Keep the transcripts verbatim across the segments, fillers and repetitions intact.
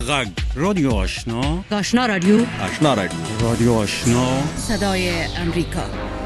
غږ رادیو آشنا، آشنا رادیو، آشنا رادیو، رادیو آشنا، صدای امریکا.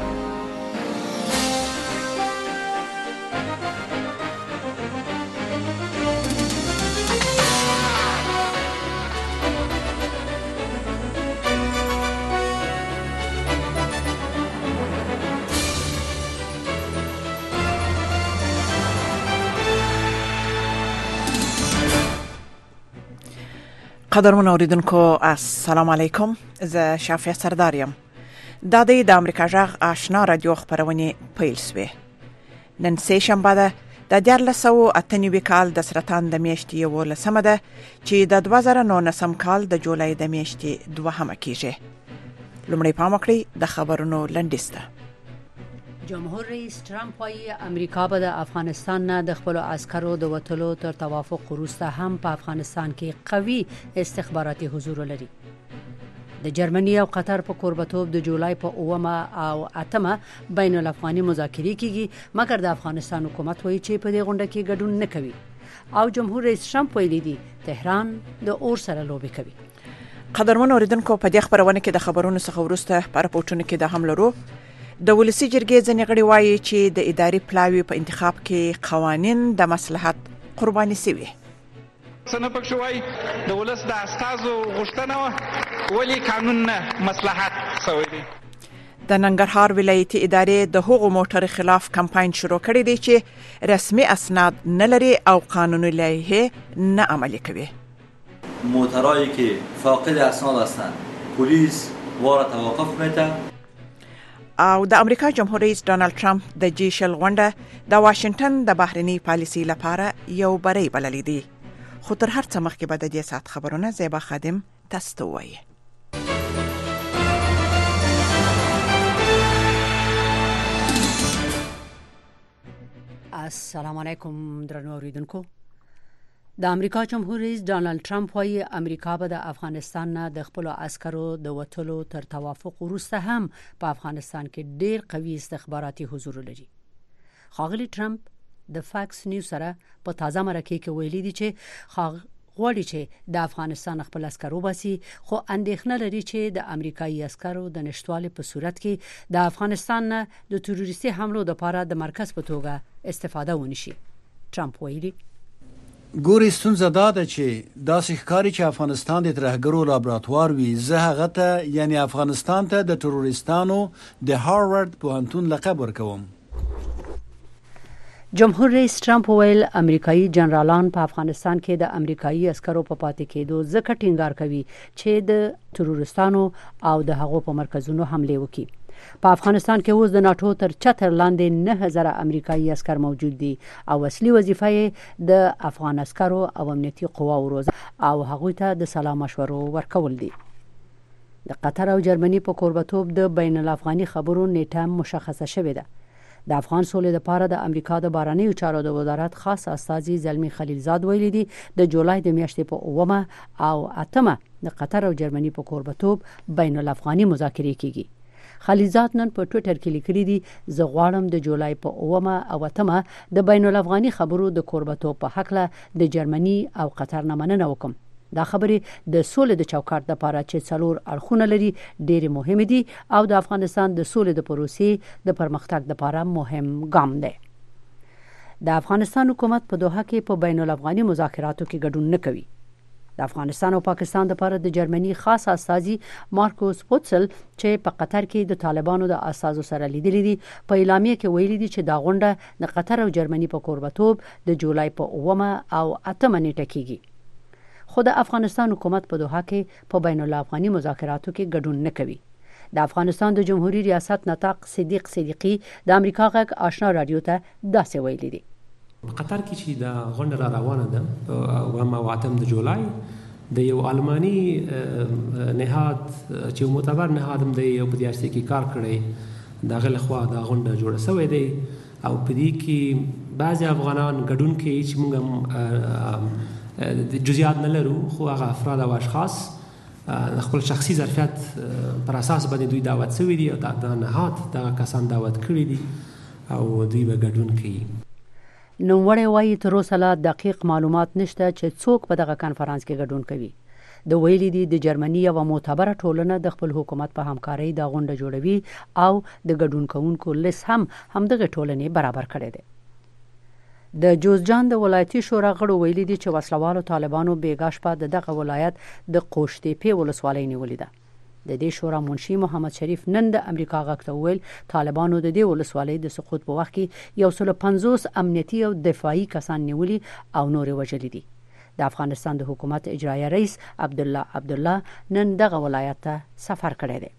قدرمن اوریدونکو السلام علیکم، زه شافیه سرداریم. دا د امریکا جغ آشنا رادیو خبرونه پیل شوه. نن سه شنبه ده د دیارلس سوه اته نوي کال د سرطان د میاشتې یولسمه ده چې د دوه زره نولسم کال د جولای د میاشتې دوهمه کیږي. لومړی پام وکړئ د خبرونو لنډیسته. جمهور رئیس ترامپ وايي امریکا به د افغانستان نه د خپل عسکرو د وټلو تر توافق وروسته هم په افغانستان کې قوي استخباراتي حضور لري. د جرمني او قطر په قربتوب د جولای په اومه او اتمه بین الافغاني مذاکرې کیږي، مګر د افغانستان حکومت وایي چې په دې غونډه کې ګډون نه کوي او جمهور رئیس ترامپ ویلي دی تهران د اور سره لوبي کوي. قدرمن اوریدونکو په دې خبرونه کې د خبرونو څخه وروسته په راپورټونو کې د حملو د ولسی جرګې ځنې غړي وایي چې د اداري پلاوی په انتخاب کې قوانین د مصلحت قرباني شوي. څنګه پکښ وایي د ولس د استازو غوښتنه ولی قانون نه مصلحت شوی دی. د ننګرهار ولایتي ادارې د هغو موټر خلاف کمپاین شروع کړی دی چې رسمي اسناد نه لري او قانوني لایحه نه عملي کوي. موترایی که فاقد اسناد هستند پلیس وارد توقف میده. او د امریکا جمهور رئیس ډانلډ ټرمپ د جی شل غونډه د واشنگټن د بهرنی پالیسي لپاره یو بری بللی دی. خو تر هر څه مخکې به د دې سات خبرونه زیبا خادم تاسو ته وایي. السلام علیکم درنو اوریدونکو. د امریکا جمهور رئیس ډانلډ ټرمپ وايي امریکا به د افغانستان نه د خپل عسکرو د وټلو تر توافق وروسته هم په افغانستان کې ډیر قوي استخباراتي حضور لري. ښاغلي ټرمپ د فاکس نیوز سره په تازه مرکه کې ویلي دي چې غواړي چې د افغانستان خپل عسکرو باسي، خو اندېښنه لري چې د امریکایي عسکرو د نشټوالي په صورت کې د افغانستان نه د تروریستي حملو لپاره د مرکز په توګه استفاده ونشي. ټرمپ ویلي ګوري ستونزه دا ده چې داسې ښکاري چې افغانستان د ترهګرو لابراتوار وي. زه هغه ته یعنی افغانستان ته د تروریستانو د هاروارد پوهنتون لقب ورکوم. جمهور رئیس ټرمپ ویل امریکایي جنرالان په افغانستان کې د امریکایي عسکرو په پاتې کېدو ځکه ټینګار کوي چې د تروریستانو او د هغو په مرکزونو حمله وکړي. په افغانستان کې اوس د ناتو تر چتر لاندې نه هزار امریکایي عسكر موجود دي او اصلي وظیفه د افغان عسکرو او امنیتي قواو روزنه او هغوی ته د سلام مشورو ورکول دي. د قطر او جرمني په قربتوب د بین الافغاني خبرو نیټه مشخصه شوې ده. د افغان سولې لپاره د امریکا د بهرنیو چارو د وزارت خاص استازي زلمی خلیلزاد ویلي دي د جولای د میاشتې په اومه او اتمه د قطر او جرمني په قربتوب بین الافغاني مذاکرې کیږي. خلیلزاد نن په ټوئیټر کې لیکلي دي زه غواړم د جولای په اومه او اتمه د بین الافغاني خبرو د قربتوب په حق د جرمني او قطر نه مننه وکم. دا خبرې د سولې د چوکاټ لپاره چې څلور اړخونه لري ډېر مهم دي او د افغانستان د سولې د پروسې د پرمختګ لپاره مهم ګام دی. د افغانستان حکومت په دوحه کې په بین الافغاني مذاکراتو کې ګډون نه کوي. د افغانستان او پاکستان لپاره د جرمني خاص استازي مارکوس پوتسل چې په قطر کې د طالبانو د استازو سره لیدلي دي په اعلامیه کې ویلي دي چې دا غونډه د قطر او جرمني په قربتوب د جولای په اومه او اتمه نیټه کېږي. خو د افغانستان حکومت په دوحه کې په بین الافغاني مذاکراتو کې ګډون نه کوي. د افغانستان د جمهوریت ریاست نطاق صدیق صدیقی د امریکا غږ آشنا رادیو ته داسې ویلي دي. قطر کې چې د غونډه را روانه ده اومه او اتم د جولای د یو آلماني نهاد چې معتبر نهاد هم دی او په دې اړه کې کار کړی دغه لخوا د غونډه جوړه شوې دی او په دې کې بعضي افغانان ګډون کوي چې موږ جزئیات نه لرو، خو هغه افراد او اشخاص خپل شخصي ظرفیت پر اساس باندې دوی دعوت شوي دي او دا نهاد دا کسان دعوت کړي دي او دوی به ګډون کوي. نوموړی وایي تر اوسه لا دقیق معلومات نشته چې څوک په دغه کانفرنس کې ګډون کوي. د ویلي دي د جرمني یو معتبره ټولنه د خپل حکومت په همکارۍ د غونډه جوړوي او د ګډون کوونکو لیست هم همدغه ټولنې برابر کړی دی. د جوزجان د ولایتي شورا غړو ویلي دي چې وسلوالو طالبانو بیګا شپه دغه ولایت د قوشتېپې ولسوالۍ نیولې ده. د دې شورا منشي محمد شریف نن د امریکا غږ ته وویل طالبانو د دې ولسوالۍ د سقوط په وخت کې یو سل پنځوس امنیتي او دفاعي کسان نیولي او نور وژلي دي. د افغانستان د حکومت اجرایه رئیس عبدالله عبدالله نن دغه ولایت ته سفر کړی دی.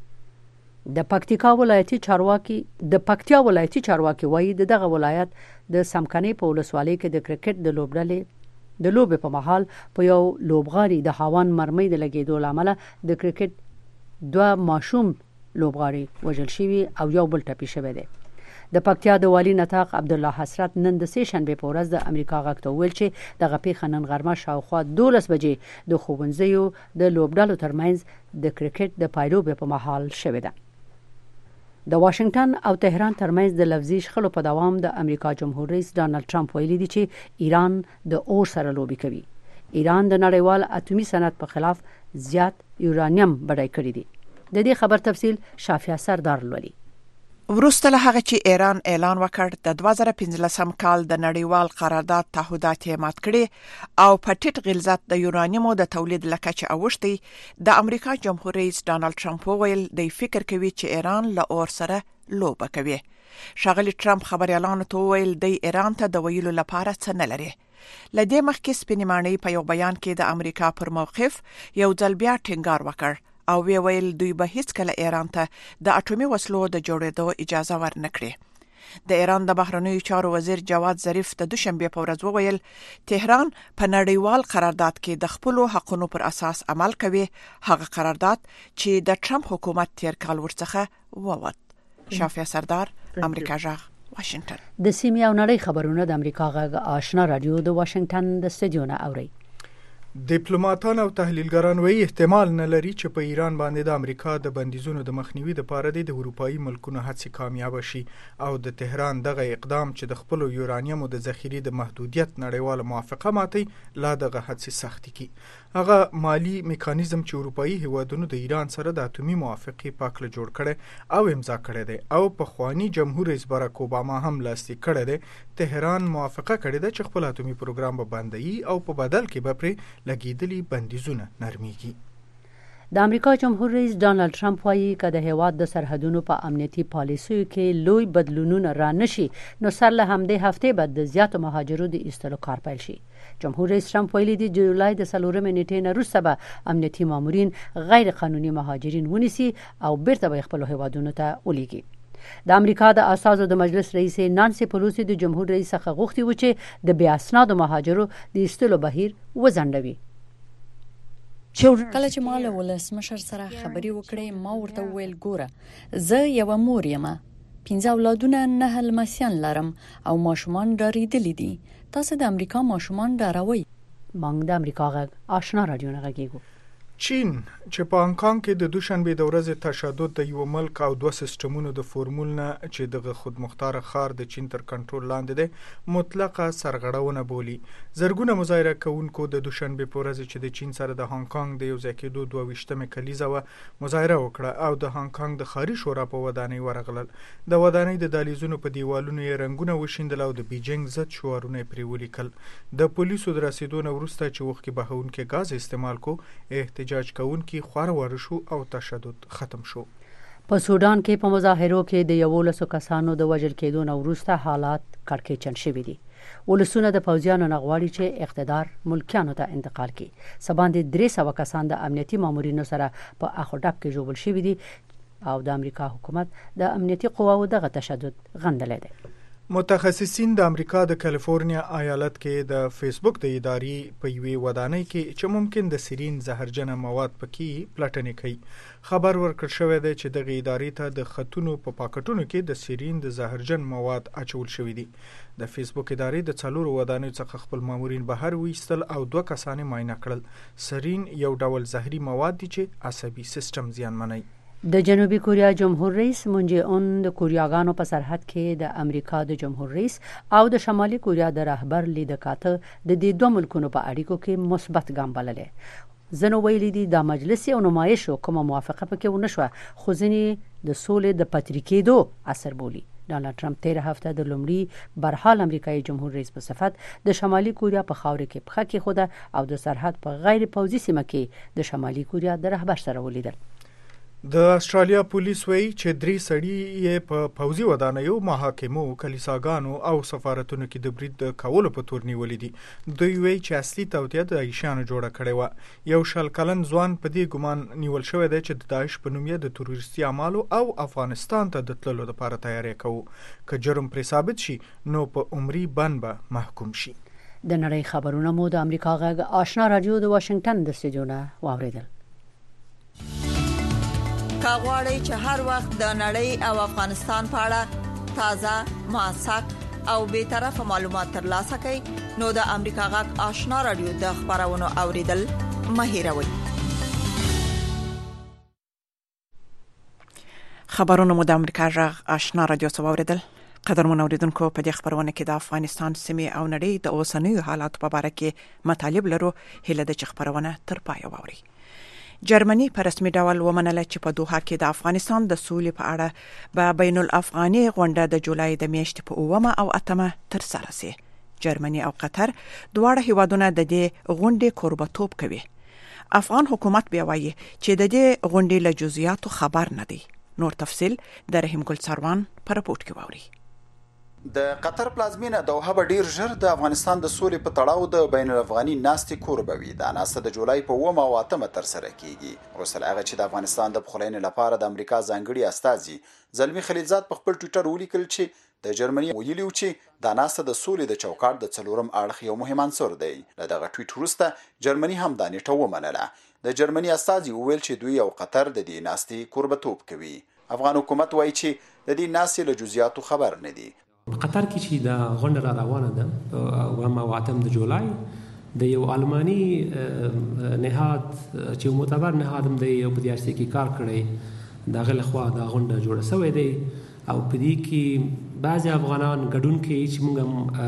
د پکتیکا ولایتي چارواکي د پکتیا ولایتي چارواکي وایي دغه ولایت د سمکنۍ په ولسوالۍ کې د کرکټ د لوبډلې د لوبې په محل په یو لوبغاړي د هاوان مرمۍ د لګېدو لامل د کرکټ دوه ماشوم لوبغاړي وژل شوي او یو بل ټپي شوی دی. د پکتیا د والی نطاق عبدالله حسرت نن د سې شنبې په ورځ د امریکا غږ ته وویل چې دغه پیښه نن غرمه شاوخوا دولس بجې د ښوونځیو د لوبډلو ترمنځ د کرکټ د پایلوبې په محل شوې ده. د واشنگټن او تهران ترمنځ د لفظي شخړو په دوام د امریکا جمهور رئیس ډانلډ ټرمپ ویلي دی چې ایران د اور سره لوبي کوي. ایران د نړیوال اټومي صنعت په خلاف زیات یورانیم بډای کړی دی. د دې خبر تفصیل شافیا سردار لولي. وروسته له هغه چې ایران اعلان وکړ د دوه زره پنځلسم کال د نړیوال قرارداد تعهدات یې مات کړي او په ټیټ غلظت د یورانیمو د تولید لکچ اوښتي د امریکا جمهور رئیس ډانلډ ټرمپ ویل دی فکر کوي چې ایران له اور سره لوبه کوي. شاغلی ټرمپ خبريالانو ته ویل دی ایران ته د ویلو لپاره څه نه لري. لدې مخکې سپینې ماڼۍ په یو بیان کې د امریکا پر موقف یو ځل بیا ټینګار وکړ او وی ویل دوی به هیڅ کله ایران ته د اټومي وسلو د جوړېدو اجازه ورنکړي. د ایران د بهرنیو چارو وزیر جواد ظریف د دوشنبه په ورځ وویل تهران په نړیوال قرارداد کې د خپل حقوقو پر اساس عمل کوي، هغه قرارداد چې د ټرمپ حکومت تیر کال ورڅخه ووت. شافیا سردار، امریکا جغ، واشنگټن. د سیمې او نړۍ خبرونه د امریکا غږ آشنا رادیو د واشنگټن د استودیو نه اوري. ډیپلوماټان او تحلیلګران وایي احتمال نه لري چې په ایران باندې د امریکا د بندیزونو د مخنیوي لپاره د اروپאי ملکونو هڅې کامیاب شي او د تهران دغه اقدام چې د خپل یورانیمو د ذخیرې د محدودیت نړیواله موافقه ماتي لا دغه هڅې سختي کی. هغه مالی میکانیزم چې اروپאי هیوادونو د ایران سره د اټومي موافقه پاکله جوړ کړي او امضا کړي دي او په خواني جمهور رئیس باراک اوباما هم لاسلیک کړي دي. تهران موافقه کړې ده چې خپل اټومي پروګرام به بندي او په بدل کې به پرې لګیدلي بندیزونه نرميږي. د امریکا جمهور رئیس ډانلډ ټرمپ وایي چې د هیواد د سرحدونو په امنیتي پالیسیو کې لوی بدلونونه را نشي نو سر له همدې هفته بعد د زیاتو مهاجرو د ایستلو کار پیل شي. جمهور رئیس ټرمپ ویلي دی د جولای د څلورمې نیټې نه وروسته به امنیتي مامورین غیر قانوني مهاجرین ونیسي او بیرته به خپل هیوادونو ته ولېږي. د امریکا د اساسو د مجلس رئیس نانسی پلوسی د جمهور رئیس څخه غوښتي و چې د بیا اسنادو مهاجرو د ایستلو بهیر وځنډوي. کله چې ما له ولسمشر سره خبرې وکړې ما ورته وویل ګوره زه یو مور یم، پنځه اولادونه، نه لمسیان لرم او ماشومان ډارېدلي دي. تاسو د امریکا ماشومان ډاروئ. موږ د امریکا غږ آشنا رادیو نه غږیږو. چین چې په هانګ کانګ کې د دوشنبه د ورځې تشدد د یو ملک او دوه سیستمونو د فورمول نه چې دغه خودمختار خار د چین تر کنټرول لاندې دی مطلقه سرغړونه بولی. زرګونه مظاهره کوونکو د دوشنبه په ورځ چې د چین سره د هانګ کانګ د یو ځای کېدو دوه ویشتمه کلیزه و مظاهره وکړه او د هانګ کانګ د ښاري شورا په ودانۍ ورغلل. د ودانۍ د دهلیزونو په دیوالونو یې رنګونه وشیندل او د بیجینګ ضد شعارونه پرې ولیکل. د پولیسو د رسیدو نه وروسته چې وخت بهونکي غاز استعمال کو احتجاج کوونکي خوار ور شو او تشدد ختم شو. په سودان کې په مظاهرو کې د یو لسو کسانو د وژل کېدو نه وروسته حالات کړکېچن شوي دي. ولسونه د پوځیانو نه غواړي چې اقتدار ملکیانو ته انتقال کړي. سباندې درې سوه کسان د امنیتي مامورینو سره په اخو ډب کې ژوبل شوي دي او د امریکا حکومت د امنیتي قواو دغه تشدد غندلی دی. متخصصین د امریکا د کالیفورنیا ایالت کې د فیسبوک د ادارې په یوې ودانۍ کې چې ممکن د سیرین زهرجنه مواد پکې پلټنې کوي خبر ورکړ شوی دی چې دغه ادارې ته د خطونو په پاکټونو کې د سیرین د زهرجن مواد اچول شوی دي. د فیسبوک ادارې د څلورو ودانیو څخه خپل مامورین بهر ویستل او دوه کسان معاینه کړل. سیرین یو ډول زهري مواد دي چې عصبي سیستم زیانمنوي. د جنوبي کوریا جمهور رئیس مون جه اون د کوریاګانو په سرحد کې د امریکا د جمهور رئیس او د شمالي کوریا د رهبر لیدکاته د دې دوه ملکونو په اړیکو کې مثبت ګام بللی. زنو ویلي دي د مجلس او نمایش کومه موافقه پکې ونه شو خو ځینې د سولې د پاتریکېدو اثر بولي. ډونالد ټرمپ تیر هفته د لومړي برحال امریکایي جمهور رئیس په صفت د شمالي کوریا په خاور کې پخه کې خوده او د سرحد په غیر پوځي سیمه کې د شمالي کوریا د رهبر سره ولیدل. د استرالیا پولیس وایي چې درې سړي یې په پوځي ودانیو، محاکمو، کلیساګانو او سفارتونو کې د برید کولو په تور نیولې دي. دوی وایي چې اصلي توطیه د عیشانو جوړه کړې وه. یو شل کلن ځوان په دې ګمان نیول شوی دی چې د داعش په نوم یې د تروریستي اعمالو او افغانستان ته د تللو لپاره تیاری کوو. که جرم پرې ثابت شي نو په عمري بند به محکوم شي. د نړۍ خبرونه مو د امریکا غږ آشنا رادیو د واشنگټن د استودیو نه واوریدل. کاغوري چې هر وخت د نړۍ او افغانستان په اړه تازه، موثق او به طرفه معلومات ترلاسه کړئ نو د امریکا غږ آشنا رادیو د خبرونو اوریدل مه هیروئ. خبرونه مو د امریکا غږ آشنا رادیو څخه اوریدل. قدرمن اوریدونکو، په دې خبرونه کې د افغانستان سیمې او نړۍ د اوسنیو حالاتو په اړه کې مطالب لرو. هله د خبرونه تر پای واوري. جرمني په رسمي ډول ومنله چې په دوحه کې د افغانستان د سولې په اړه به بین الافغاني غونډه د جولای د میاشتې په اومه او اتمه ترسره شي. جرمني او قطر دواړه هیوادونه د دې غونډې کوربه‌توب کوي. افغان حکومت بیا وایي چې د دې غونډې له جزئیاتو خبر نه دی. نور تفصیل د رحیم ګل سروان په راپورټ کې واوري. د قطر پلازمینه دوحه به ډیر ژر د افغانستان د سولې په تړاو د بین الافغاني ناستې کوربوي. دا ناسته د جولای په اومه او اتمه ترسره کیږي. وروسته هغه چې د افغانستان د پخلاینې لپاره د امریکا ځانګړي استازي زلمی خلیلزاد په خپل ټویټر ولیکل چې د جرمني ویلیو چې دا ناسته د سولې د چوکاټ د څلورم اړخ یو مهم عنصر دی. له دغه ټویټ وروسته جرمني هم دا نیټه ومنله. د جرمني استازي وویل چې دوی او قطر د دې ناستې کوربه‌توب کوي. افغان حکومت وایي چې د دې ناستې له جزئیاتو خبر نه دی. قطر کې چې د غونډه را روانه ده او هم اتم د جولای د یو آلماني نهاد چې معتبر نهاد هم دی او په دې اړه کې کار کړی دغه لخوا د غونډه جوړه شوې دی او په دې کې بعضي افغانان ګډون کوي چې موږ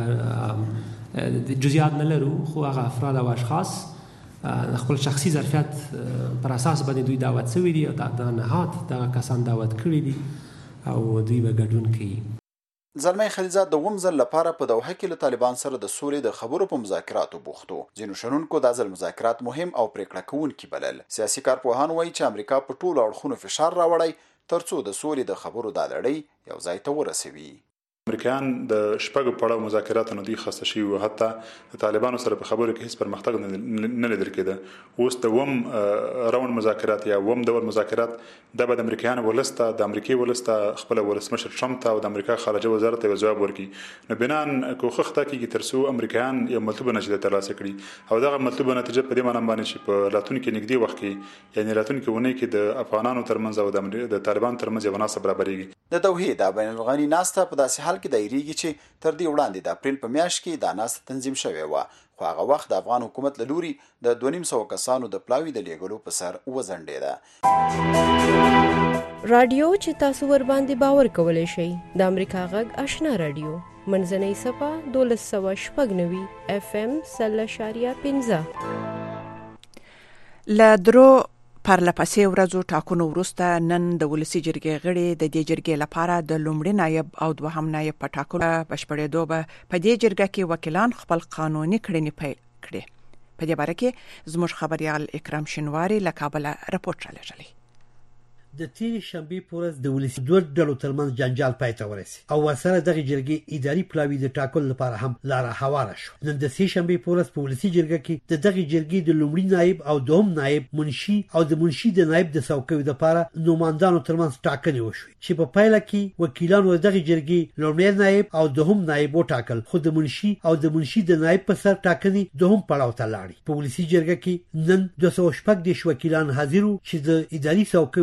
جزئیات نه لرو، خو هغه افراد او اشخاص خپل شخصي ظرفیت پر اساس باندې دوی دعوت شوی دي او د نهاد دغه کسان دعوت کړی دي او دوی به ګډون کوي. زلمی خلیلزاد د اووم ځل لپاره په دوحه کې له طالبان سره د سولې د خبرو په مذاکراتو بوختو. ځینو شنونکو دا ځل مذاکرات مهم او پریکړه کوونکي بلل. سیاسي کارپوهان وایي چې امریکا په ټولو اړخونو فشار راوړی ترڅو د سولې د خبرو دا لړۍ یو ځای ته ورسوي. امریکایان د شپږو پړاو مذاکراتو نه دي خسته شوي او حتی د طالبانو سره په خبرو کې هیڅ پرمختګ نه لیدل کېده. اوس د اووم راوند مذاکرات یا اووم دور مذاکرات د به د امریکایانو ولسته د امریکای ولسته خپل ولسمشر ټرمپ ته او د امریکا خارجه وزارت ته جواب ورکړي. نو بنان کوخه خطا کیږي ترڅو امریکایان یو مطلوبه نتیجه ترلاسه کړي او دغه مطلوبه نتیجه په دې معنی باندې چې په راتلونکي نږدې وخت کې یعنی راتلونکي ونه کې د افغانانو ترمنځ او د طالبان ترمنځ یو مناسب برابرېږي. د دوحې د بین الافغاني ناسته په داسې حال کې دایریږي چې تر دې وړاندې د اپریل په میاشت کې دا ناسته تنظیم شوې و، خو هغه وخت د افغان حکومت له لوري د دوه نیم سوه کسانو د پلاوي د لیږلو په سر وځنډېده. رادیو چې تاسو ور باندې باور کولای شئ د امریکا غږ آشنا رادیو منځنۍ صفه دولس سوه شپږ نوي اف ام سل اشاریه پنځه. له درو پرلپسې ورځو ټاکنو وروسته نن د ولسي جرګې غړي د دې جرګې لپاره د لومړي نایب او دوهم نایب په ټاکلو بشپړېدو به په دې جرګه کې وکیلان خپل قانوني کړنې پیل کړي. په دې باره کې زموږ خبريال اکرام شینواری له کابل راپورټ راغلی. د تیرې شنبې په ورځ د ولسي دوه ډلو ترمنځ جنجال پای ته ورسېد او ورسره دغه جرګې اداري پلاوي د ټاکلو لپاره هم لاره هواره شو. نن د سې شنبې په ورځ په ولسي جرګه کې د دغه جرګې د لومړي نایب او دوهم نایب منشي او د منشي د نایب د څوکۍ لپاره نوماندانو ترمنځ ټاکنې وشوې چې په پایله کې وکیلانو دغه جرګې لومړي نایب او دوهم نایب وټاکل، خو د منشي او د منشي د نایب په سر ټاکنې دوهم پړاو ته لاړې. په ولسي جرګه کې نن دوه سوه شپږ دېرش وکیلان حاضر وو چې د اداري څوکۍ د ګټلو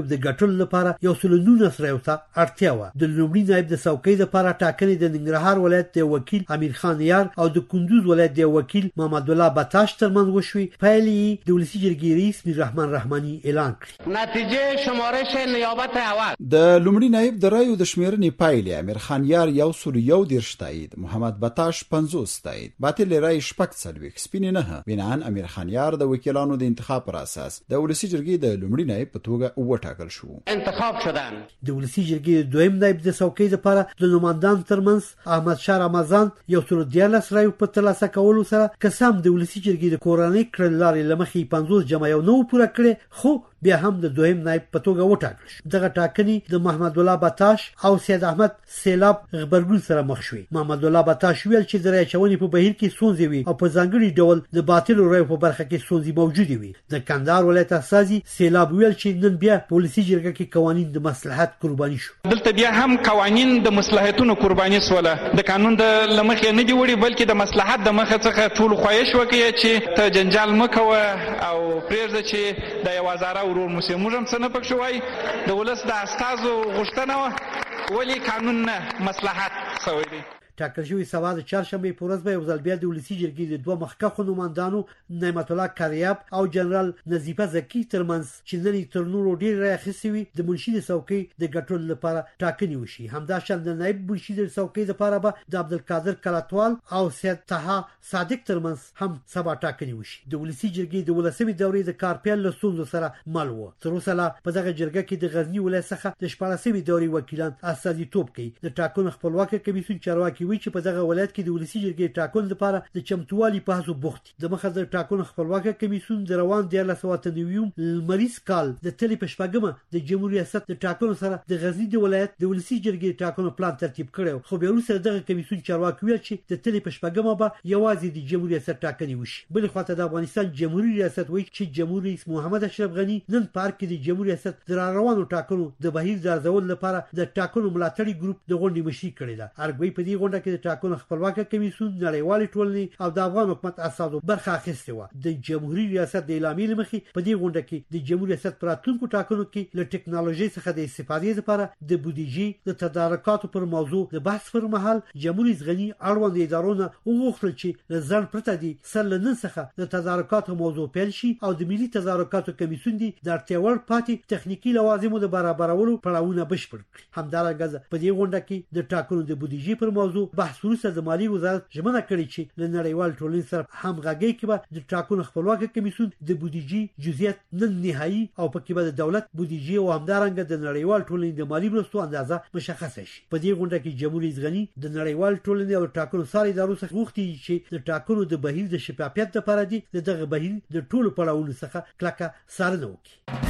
ګټلو لپاره یو سل نولس رایو ته اړتیا وه. د لومړي نایب د څوکۍ لپاره ټاکنې د ننګرهار ولایت د وکیل امیر خان یار او د کندوز ولایت د وکیل محمد الله بتاش ترمنځ وشوي. پایلې د ولسي جرګې رئیس میر رحمان رحماني اعلان کړې. نتیجه شمارش نیابت اول د لومړي نایب د رایو د شمیرنې پایلې امیر خان یار یو سل یو دېرش تایید، محمد بتاش پنځوس تایید، باطل رای شپږ څلوېښت، سپینې نهه. بناً امیر خان یار د وکیلانو د انتخاب پر اساس د ولسي جرګې د لومړي نایب په توګه وټاکل شو. انتخاب شدن. د ولسي جرګې دویم نایب د څوکۍ لپاره د نوماندان ترمنځ احمد شاه رمضان یو سل دیارلس رایو په ترلاسه کولو سره قسم د ولسي جرګې د کورنۍ کړنلارې له مخې پنځوس جمع یو نو پوره کړې، خو بیا هم د دویم نایب په توګه وټاکل شو. دغه ټاکنې د محمد الله بتاش او سید احمد سیلاب غبرګون سره مخ شوې. محمد الله بتاش ویل چې د رای اچونې په بهیر کې ستونزې وي او په ځانګړي ډول د باطلو رایو په برخه کې ستونزې موجودې وي. د کندهار ولایت استازي سیلاب ویل چې نن بیا په ولسي جرګه کې قوانین د مصلحت قرباني شو. دلته بیا هم قوانین د مصلحتونو قرباني سوله. د قانون د لمخې نه دی وړي بلکې د مصلحت د مخه څخه ټول خواهش وکړي چې ته جنجال مکوه او پرېږده چې د یو وزاره ورور موسی موږ هم څه نه پکښې وایي. د ولس د استازو غوښتنه وه ولې قانون نه مصلحت سوی دی. ټاکل شوی سبا د چهارشنبې په ورځ به یو ځل بیا د ولسي جرګې د دوه مخکښو نوماندانو نعمت الله کریاب او جنرال نظیفه زکی ترمنځ چې نن تر نورو ډېر رای اخیستې وي د منشي د څوکۍ د ګټلو لپاره ټاکنې وشي. همداشان د نایب منشي د څوکۍ لپاره به د عبدالقادر کلاتوال او سید طه صادق ترمنځ هم سبا ټاکنې وشي. د ولسي جرګې د ولسمې دورې د کارپیل له ستونزو سره مل وو. تر اوسه لا په دغه جرګه کې د غزني ولایت څخه د شپاړسمې دورې وکیلان استازیتوب کوي. د ټاکنو خپلواکه کمیسیون چارواکي وی چې په دغه ولایت کې د ولسي جرګې ټاکنو لپاره د چمتووالي په هڅو بوخت دي. د مخه د ټاکنو خپلواکه کمیسیون د روان دیارلس سوه اته نوي لمریز کال د تلې په شپږمه د جمهوریت ریاست د ټاکنو سره د غزني د ولایت د ولسي جرګې ټاکنو پلان ترتیب کړو، خو بیا وروسته دغه کمیسیون چارواکي ویل چې د تلې په شپږمه به یوازې د جمهوریت ریاست ټاکنې وشي. بل خواته د افغانستان جمهوریت ریاست وایي چې جمهور رئیس محمد اشرف غنی نن پارک کې د جمهوریت ریاست د روانو ټاکنو د بهیر د ارزول لپاره د ټاکنو ملاتړي ګروپ د غونډې مشري کړې ده. ارګوي په دې غونډه کې د ټاکنو خپلواکه کمیسیون نړیوالې ټولنې او د افغان حکومت اساسو برخه اخیستې وه. د جمهوریت ریاست د اعلامیې له مخې په دې غونډه کې د جمهوریت ریاست په راتلونکو ټاکنو کې له ټکنالوژۍ څخه د استفادې لپاره د بودیجې د تدارکاتو پر موضوع د بحث پر مهال جمهوریت غنی اړوند ادارو نه وغوښتل چې له ځان پرته دي سر له نن څخه د تدارکاتو موضوع پیل شي او د ملي تدارکاتو کمیسیون دي د اړتیا وړ پاتې تخنیکی لوازمو د برابرولو پړاوونه بشپړ کړي. همدارنګه په دې غونډه کې د ټاکنو د بودیجې پر موضوع بحث وروسته د مالی وزارت ژمنه کړې چې له نړیوال ټولنې سره همغږي کې به د ټاکنو خپلواکه کمیسیون د بودیجې جزئیات نن نهایی او پکې به د دولت بودیجې او همدارنګه د نړیوال ټولنې د مالی مرستو اندازه مشخصه شي. په دې غونډه کې جمهوریت غنی د نړیوال ټولنې او ټاکنو ساري ادارو څخه غوښتي چې د ټاکنو د بهیر د شفافیت لپاره دي دغه بهیر د ټولو پړاوونو څخه کلکه څارنه وکړي.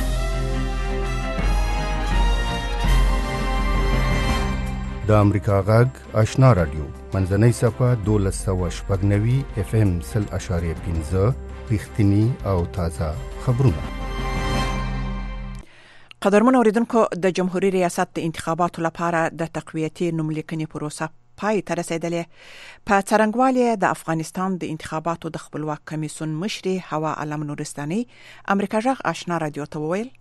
د امریکا غږ آشنا رادیو منځنۍ صفه دولس سوه شپږ نوي اف ام سل اشاریه پنځه رښتینی او تازه خبرونه. قدرمن اوریدونکو د جمهوریت ریاست د انتخاباتو لپاره د تقویتي نوملیکنې پروسه پای ته رسیدلې. په څرنګوالي د افغانستان د انتخاباتو د خپلواک کمیسیون مشري هوا علم نورستاني امریکا غږ آشنا رادیو ته وویل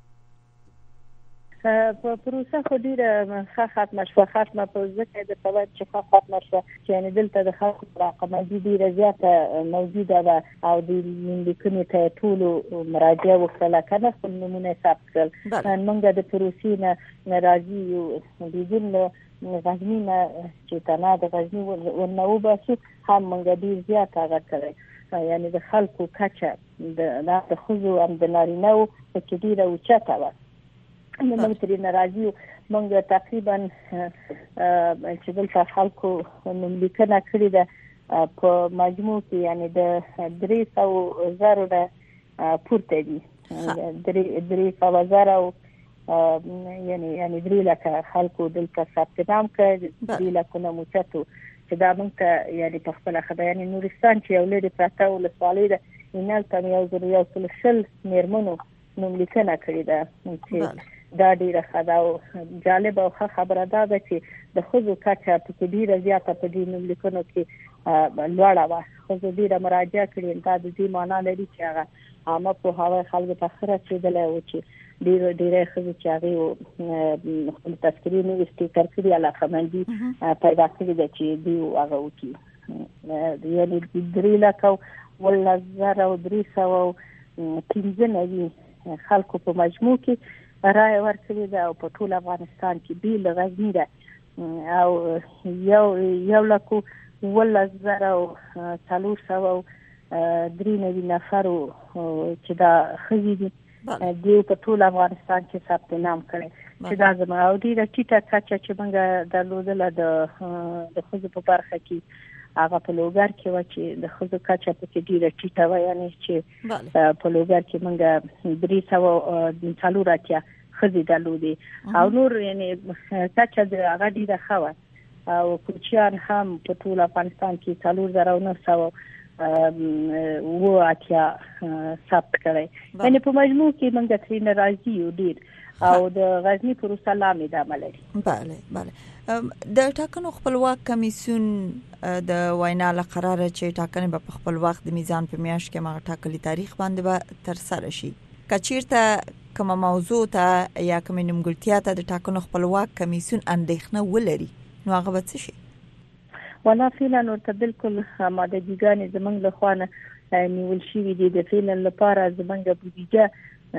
په پروسه خو ډیره ښه ختمه شوه. ختمه په ځکه د په وخت چې ښه ختمه شوه چې یعنې دلته د خلکو راقمندي ډیره زیاته موجوده ده او د لیکنې ته ټولو مراجعه وکړله که نه خپل نومونه ثبت کړل. موږ د پروسې نه راځي یو بیدون له غزني نه چې تنها د غزني ورنه وباسو هم موږ ډېر زیات هغه کړی یعنې د خلکو کچه د ښځو هم د نارینهو پکې ډېره اوچته وه. موږ ترې ناراضي یو. موږ تقریبا چې دلته خلکو نوملیکنه کړې ده په مجموع کې یعنې د درې سوو زرو نه پورته دي. درې سوه زره او یعنې یعنې درې لکه خلکو دلته ثبت نام کړ. درې لکو نه اوچتو چې دا موږ ته یعنې په خپله خبره یعنې نورستان چې یو لرې پرته ولسوالۍ ده هلته یو زر یو سل شل مېرمنو نوملیکنه کړې ده چې دا ډیره ښه ده او جالب او ښه خبره ده چې د ښځو کچه په ډیره زیاته په دې نوملیکنو کې لوړه وه. ښځو ډیره مراجعه کړې. دا د دې معنا لري چې هغه عامه پوهاوی خلکو ته ښه رسېدلی و چې ډېر ډېری ښځې چې هغې خپل تذکرې نوي سټیکر کړي علاقمندي پیدا کړې ده چې دوی هغه وکړي. یعنې درې لکه اوولس زره او درې سوه او پنځه نوي خلکو په مجموع کې رایه ورکړې ده او په ټول افغانستان کې بې له غزني ده او یو یو لکو اوولس زره او څلور سوه او درې نوي نفرو چې دا ښځې دي دوی په ټول افغانستان کې ثبت نام کړي چې دا زموږ او ډېره ټیټه کچه چې موږ درلودله د د ښځو په برخه کې هغه په لوګر کې وه چې د ښځو کچه پکې ډېره ټیټه وه. یعنې چې په لوګر کې موږ درې سوه څلور اتیا ښځې درلودې او نور یعنې کچه د هغه ډېره ښه وه او کوچیان هم په ټول افغانستان کې څلور زره او نهه سوه و اتیا ثبت کړی. یعنې په مجموع کې موږ ترېنه راضي یو ډېر او د غزني پروسه لا هم ادامه لري. بله بله. د ټاکنو خپلواک کمیسیون د وینا له قراره چې ټاکنې به په خپل وخت د میزان په میاشت کې هغه ټاکلي تاریخ باندې به ترسره شي. که چیرته کومه موضوع ته یا کومې نیمګړتیا ته د ټاکنو خپلواک کمیسیون اندېښنه ولري نو هغه به څه شي؟ ولا فعلا ورته بالکل آمادګیګانې زموږ له خوا نه نیول شوي دي. د فعلا لپاره زموږ بودیجه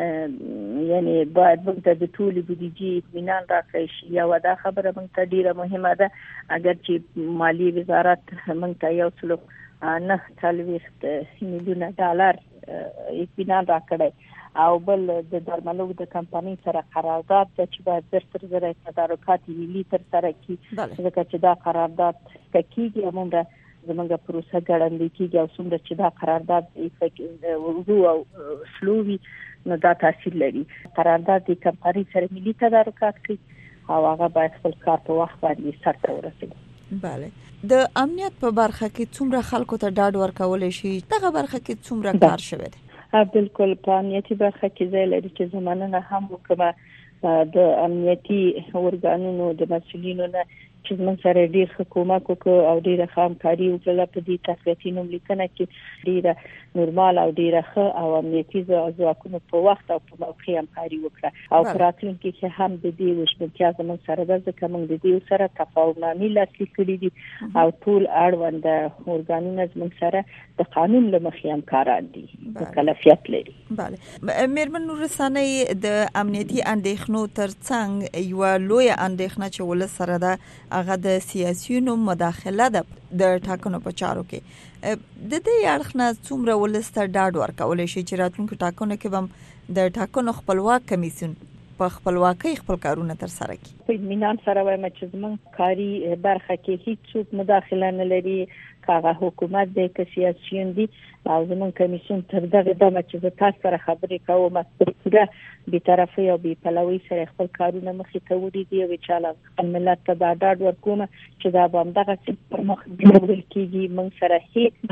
یعنې باید موږ ته د ټولې بودیجې اطمینان راکړی شي. یوه دا خبره موږ ته ډېره مهمه ده اگر چې مالیې وزارت موږ ته یو سلو نهه څلوېښت میلیونه ډالر اطمینان راکړی او بل د درملو د کمپنۍ سره قرارداد ده چې باید زر تر زره تدارکات ملي ترسره کړي ځکه چې دا قرارداد که کېږي همومره زموږ پروسه ګړندۍ کېږي او څومره چې دا قرارداد ورو او سلو وي نو دا تاثیر لري. قرارداد د کمپنۍ سره ملي تدارکات کوي او هغه باید خپل کار په وخت باندې سرته ورسوي. بله. د امنیت په برخه کې څومره خلکو ته ډاډ ورکولی شي؟ دغه برخه کې څومره کار شوی دی؟ بالکل په امنیتي برخه کې ځای لري چې زمانه هم وکړه د امنیتي ارګانونو د مسؤلینو نه چې موږ سره ډېر ښه کومک وکړو او ډېره ښه همکاري وکړله په دې تقویتي نوملیکنه کې ډېره نورمال او ډېره ښه او امنیتي ځواکونو په وخت او په موقع همکاري وکړه او په راتلونکي کې هم د دې وشمولتیا زموږ سره ده ځکه موږ د دې سره تفاهمنامې لاسلیک کړي دي او ټول اړونده ارګانونه زموږ سره د قانون له مخې همکاران دي مکلفیت لري. بله. مېرمن نورثانۍ د امنیتي اندېښنو ترڅنګ یوه لویه اندېښنه چې ولس سره ده هغه د سیاسیونو مداخله ده د ټاکنو په چارو کې. د دې اړخ نه څومره ولس ته ډاډ ورکولی شي چې راتلونکو ټاکنو کې به د ټاکنو خپلواک کمیسیون په خپلواکۍ خپل کارونه ترسره کړي؟ په اطمینان سره وایم چې زموږ کاري برخه کې هیڅوک مداخله نه لري که هغه حکومت دی که سیاسیون دي او زموږ کمیسیون تر دغه دمه چې زه تاسو سره خبرې کوم په پوره بېطرفۍ او بې پلوۍ سره خپل کارونه مخې ته وړي دي او انشاءالله خپل ملت ته دا ډاډ ورکوم چې دا به همدغسې پر مخ وړل کېږي. موږ سره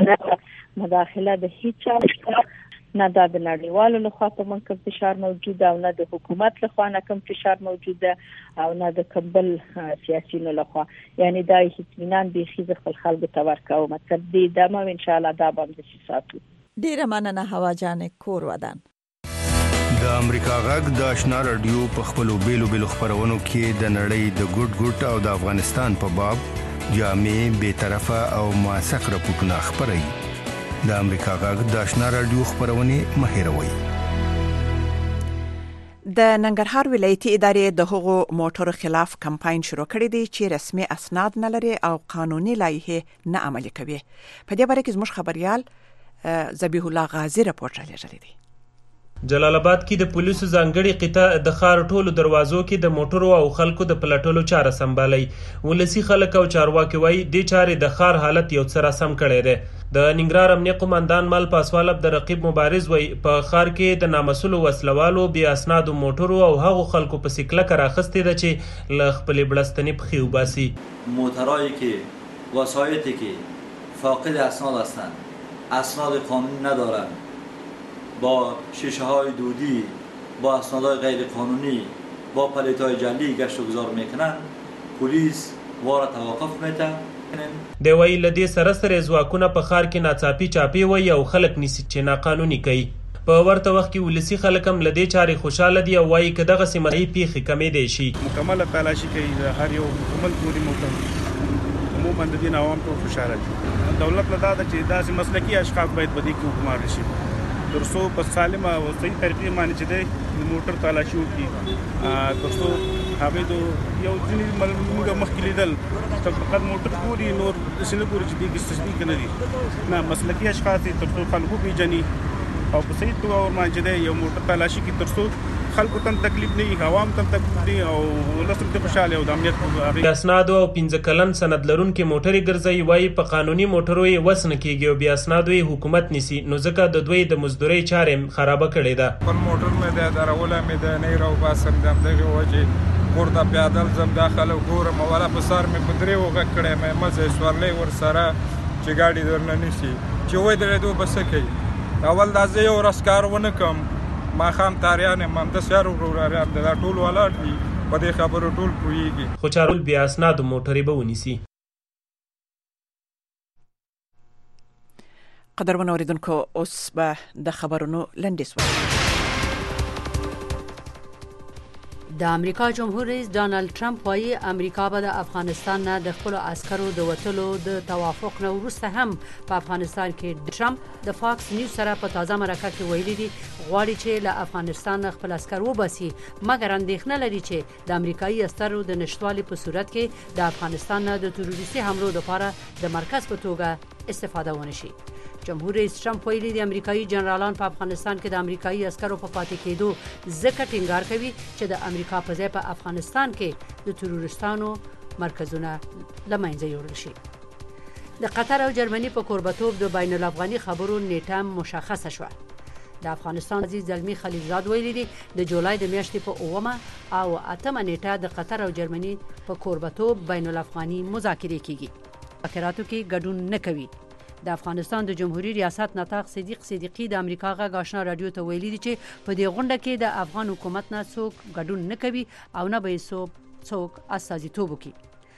هیڅ مداخله د هیڅ چا نشته، نه دا د نړیوالو لخوا په موږ کوم فشار موجود ده او نه د حکومت لخوا نه کوم فشار موجود ده او نه د کمبل سیاسیونو لخوا. یعنی دا اطمینان بیخي زه خپل خلکو ته ورکوم تر دې دمه انشاءالله دا به همداسې ساتو. ډیره مننه هوا جانې کور ودان. د امریکا غږ د آشنا رادیو په خپلو بیلو بیلو خبرونو کې د نړۍ د ګډ ګډ او د افغانستان په باب جامع بې طرفه او موثق راپورټونه خپروي. د امریکا غږ د آشنا رادیو خبرونه مهیروي. د ننګرهار ولایتي ادارې د هغو موټرو خلاف کمپاین شروع کړی دی چې رسمي اسناد نه لري او قانوني لایحې نه عملي کوي. په دې باره کې زموږ خبريال ذبیح الله غازی راپورټ رالیږلی دی. جلال آباد کې د پولیسو ځانګړي قطاع د ښار ټولو دروازو کې د موټرو او خلکو د پلټلو چاره سمبالي. ولسی خلک او چارواکي وایي د چارې د ښار حالت یو څه رسم کړی دی. د ننګرهار امنیه قومندان مال پاسوال عبد الرقیب مبارز وایي په ښار کې د نامسؤلو وسلوالو بې اسنادو موټرو او هغو خلکو په سکلکه راخستې ده چې له خپلې بړستنې پښې وباسي. موترهایی که وسایطی که فاقد اسناد هستند، اسناد قانونی ندارند، با شیشه های دودی، با اسنادهای غیر قانونی با پلیت‌های جلی گشت و گذار میکنن، پلیس واره توقف میده. دی وایي له دې سره سره ځواکونه په ښار کې ناڅاپي چاپې وایي او خلک نیسي چې ناقانوني کوي. په ورته وخت کې ولسي خلک هم له دې چارې خوشحاله دي او وایي که دغسې مرئي پیښې کمیدی شي. مکمله تلاشي کوي د هر یو مکمل پورې موټر عموما د دې نه عوام ټول خوشحاله دي. دولت له دا ده چې داسې مسلکي اشخاص باید په دې کې وګمارل شي تر څو په سالمه او صحیح طریقې باندې چې دی موټر تلاشي وکړي، تر څو هغوی د یو ځینې موږ مخکې لیدل چې فقط موټر ګوري، نور داسې نه ګوري چې دې کې تصدیق نه دي. نه، مسلکي اشخاص دي تر څو خلک وپېژني او په صحیح توګه ورباندې چې دی یو موټر تلاشي کړي تر څو خلکو ته تکلیف نه وي، عوام ته تکلیف نه وي او ولس هم خوشحاله او د امنیت د اسنادو او پنځه کلن سند لرونکي موټرې ګرځوي. وایي په قانوني موټرو یې وس نه کېږي او بې اسنادو یې حکومت نیسي، نو ځکه د دوی د مزدورۍ چارې خرابه کړې ده. خپل موټر مې دی درولی مې دی نه یې راوباسم د همدغې وجې کور ته پیادل ځم دا خلک ګورم او والا په سر مې په درېو غږ کړی مې مزه سورلی ورسره چې ګاډي درنه نیسي چې ودرېدو به څه کوي. اول دا زه یو ورځ کار ونه کړم، ماښام تاریان یم همداسې هر وروریان دی دا ټول ولاړ دي په دې خبرو ټول پوهېږي. خو چارول بې اسنادو موټرې به ونیسي. قدرمنو اوریدونکو، اوس به د خبرونو لنډیز وایو. د امریکا جمهور رئیس ډانلډ ټرمپ وایي امریکا به د افغانستان نه د خپلو عسکرو د وتلو د توافق نه وروسته هم په افغانستان کې. ټرمپ د فاکس نیوز سره په تازه مرکه کې ویلي دي غواړي چې له افغانستان نه خپل عسکر وباسي، مګر اندېښنه لري چې د امریکایي عسکرو د نشتوالي په صورت کې د افغانستان نه د تروریستي حملو لپاره د مرکز په توګه استفاده ونه شي. جمهور رئیس ټرمپ ویلي د امریکایي جنرالان په افغانستان کې د امریکایي عسکرو په پاتې کېدو ځکه ټینګار کوي چې د امریکا په ځای په افغانستان کې د تروریستانو مرکزونه له منځه یوړل شي. د قطر او جرمني په کوربتوب د بین الافغاني خبرو نیټه مشخصه شوه. د افغانستان عزیز زلمی خلیلزاد ویلي دي د جولای د میاشتې په اومه او اتمه نیټه د قطر او جرمني په کوربتوب بین الافغاني مذاکرې کیږي. مذاکراتو کې ګډون نه کوي. د افغانستان د جمهوریت ریاست نطاق صدیق صدیقی د امریکا غږ آشنا رادیو ته ویلي دي چې په دې غونډه کې د افغان حکومت نه څوک ګډون نه کوي او نه به یې څوک استازیتوب وکړي.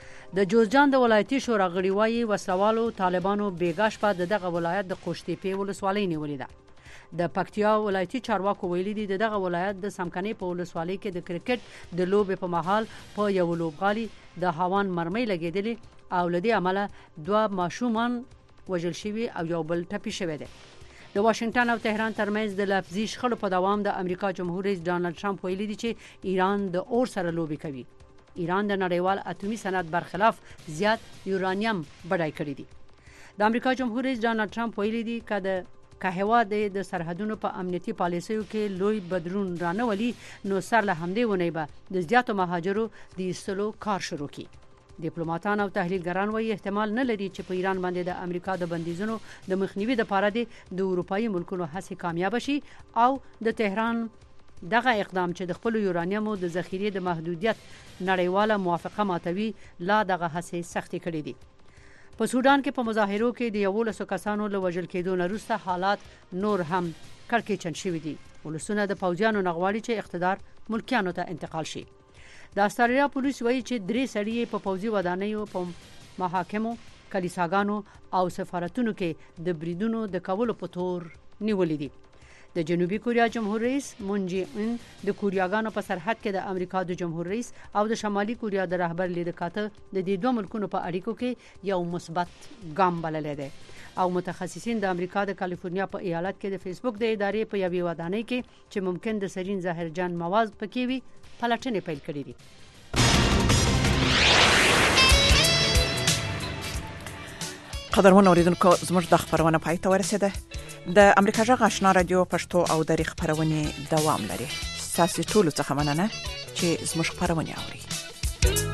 د جوزجان د ولایتي شورا غړي وایي وسلوالو طالبانو بیګا شپه د دغه ولایت د قوشتېپې ولسوالۍ نیولې ده. د پکتیا ولایتي چارواکو ویلي دي د دغه ولایت د سمکنۍ په ولسوالۍ کې د کرکټ د لوبې په مهال په یو لوبغالي د هاوان مرمۍ لګېدلې او له دې امله دوه ماشومان وژل شوي او یو بل ټپي شوی دی. د واشنگټن او تهران ترمنځ د لفظي شخړو په دوام د امریکا جمهور رئیس ډانلډ ټرمپ ویلي دي چې ایران د اور سره لوبي کوي. ایران د نړیوال اټومي صنعت برخلاف زیات یورانیم بډای کړی دی. د امریکا جمهور رئیس ډانلډ ټرمپ ویلي دي چې د که هیواد د سرحدونو په امنیتي پالیسیو کې لوی بدلون رانولي نو سر له همدې ونی به د زیاتو مهاجرو د ایستلو کار شروع کړي. ډیپلوماټان او تحلیلګران وایي احتمال نه لري چې په ایران باندې د امریکا د بندیزونو د مخنیوي لپاره د اروپایي ملکونو هڅې کامیاب شي او د تهران دغه اقدام چې د خپل یورانیمو د ذخیرې د محدودیت نړیواله موافقه ماتوي لا دغه هڅې سختې کړې دي. په سودان کې په مظاهرو کې د یولسو کسانو له وژل کېدو نه وروسته حالات نور هم کړکېچن شوي دي. ولسونه د پوځیانو نه غواړي چې اقتدار ملکیانو ته انتقال شي. د استرالیا پولیس وایي چې درې سړي په پوځي ودانیو په محاکمو، کلیساګانو او سفارتونو کې د بریدونو د کولو په تور نیولې دي. د جنوبي کوریا جمهور رئیس مون جي ان د کوریاګانو په سرحد کې د امریکا د جمهور رئیس او د شمالي کوریا د رهبر لید کاته د دې دوه ملکونو په اړیکو کې یو مثبت ګام بللی دی او متخصصین د امریکا د کالیفورنیا په ایالت کې د فیسبوک د ادارې په یوې ودانۍ کې چې ممکن د سرین زهرجن مواد پکې وي پلټنې پیل کړې دي. قدرمن اوریدونکو، زموږ د خبرونه پای ته ورسېده. د امریکا غږ آشنا رادیو پښتو او دری خبرونه دوام لري. تاسو ټول څه مننه چې زموږ خبرونه اوري.